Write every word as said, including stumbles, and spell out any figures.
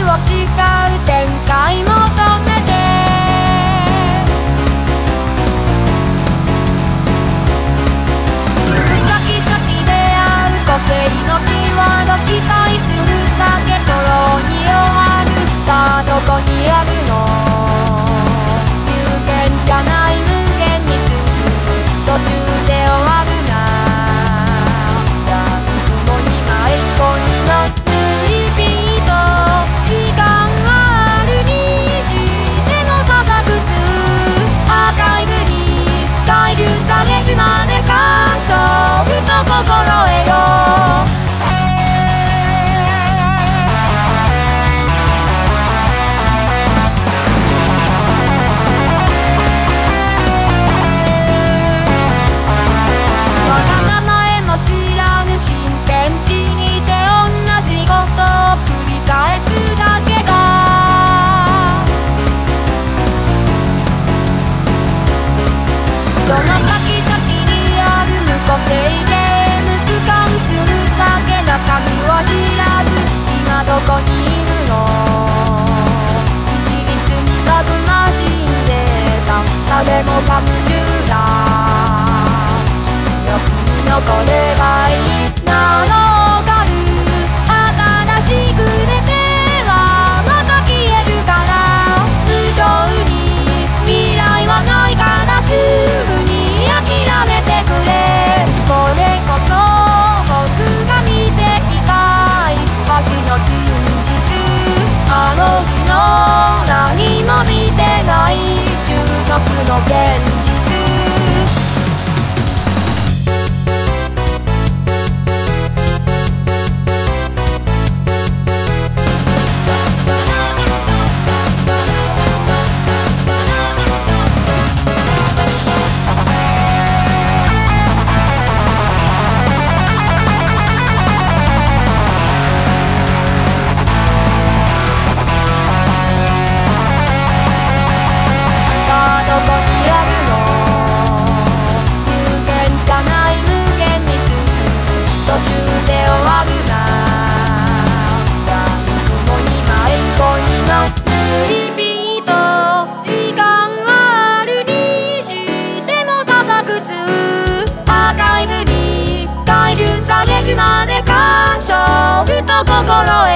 を誓う展開求めて行く先々で会う個性のキーワード期待するだけとろに終わるさあどこにあるの有限じゃない無限に進む途中で終わるな闇雲に迷い込みますリピート時間があるにしても高くつアーカイブに回収されるまでか勝負と心得よその先々にある無個性ゲーム俯瞰するだけ中身を知らず今どこにいるの一律にたくましんでた誰もが夢中だ記憶に残ればいいなのがる新しく出てはまた消えるから無情に未来はないからすぐ諦めてくれこれこそ僕が見てきた一発の真実あの日の何も見てない中毒の現実までか勝負と心